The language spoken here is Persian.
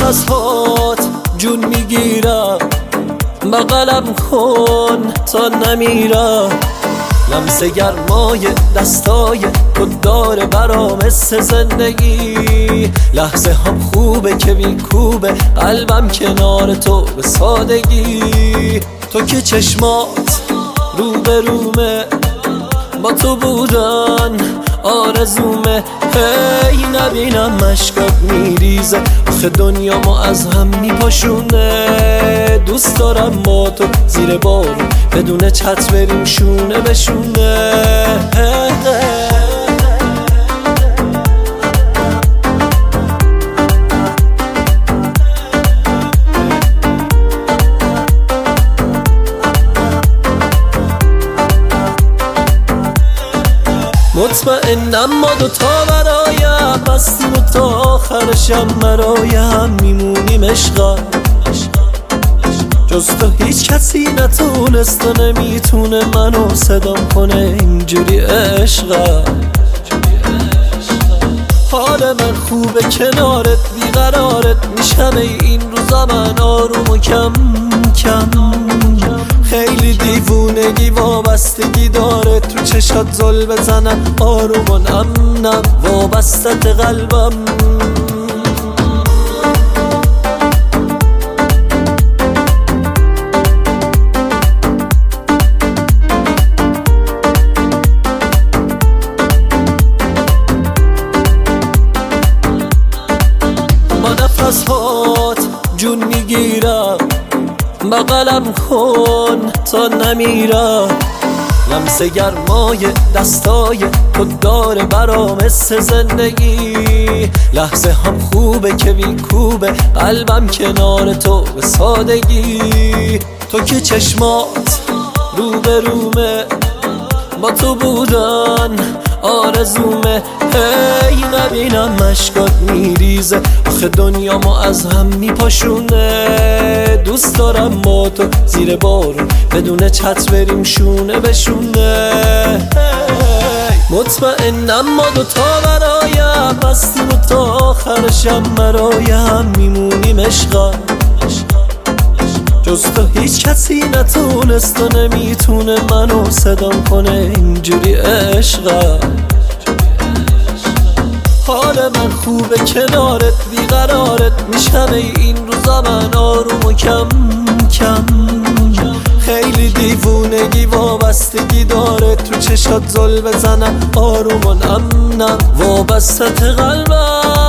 نفسهات جون میگیرم، بغلم کن تا نمیرم. لمس گرمای دستای تو داره برام حس زندگی. لحظه هم خوبه که میکوبه قلبم کنار تو به سادگی. تو که چشمات روبرومه، با تو بودن آرزومه. هی نبینم مشکات میریزه، آخه دنیا ما از هم میپاشونه. دوست دارم با تو زیر بارون بدون چت بریم شونه به شونه. مطمئنم ما دوتا برایم بستیم و تا آخرشم برایم میمونیم عشقا. جز تو هیچ کسی نتونست و نمیتونه منو صدام کنه اینجوری عشقا. حال من خوبه کنارت بیقرارت میشم این روزا من آروم و کم کم. خیلی دیوونگی وابستگی داره تو چشات زل بزنم آروم و نم نم وابستت قلبم. با نفسهات جون میگیرم، بغلم کن تا نمیرم. لمس گرمای دستای تو داره برام حس زندگی. لحظه هم خوبه که میکوبه قلبم کنار تو به سادگی. تو که چشمات روبرومه، با تو بودن آرزومه. هی نبینم مشکات میریزه، آخه دنیا ما از هم میپاشونه. دوست دارم با تو زیر بارون بدون چت بریم شونه به شونه. مطمئنم ما دوتا برایم بستیم و تا آخرشم برایم میمونیم عشقا. جز تو هیچ کسی نتونست و نمیتونه منو صدام کنه اینجوری عشقا. حال من خوبه کنارت بیقرارت میشم این روزا من آروم و کم کم. خیلی دیوونگی وابستگی داره تو چشات زل بزنم آروم و نم نم وابستت قلبم.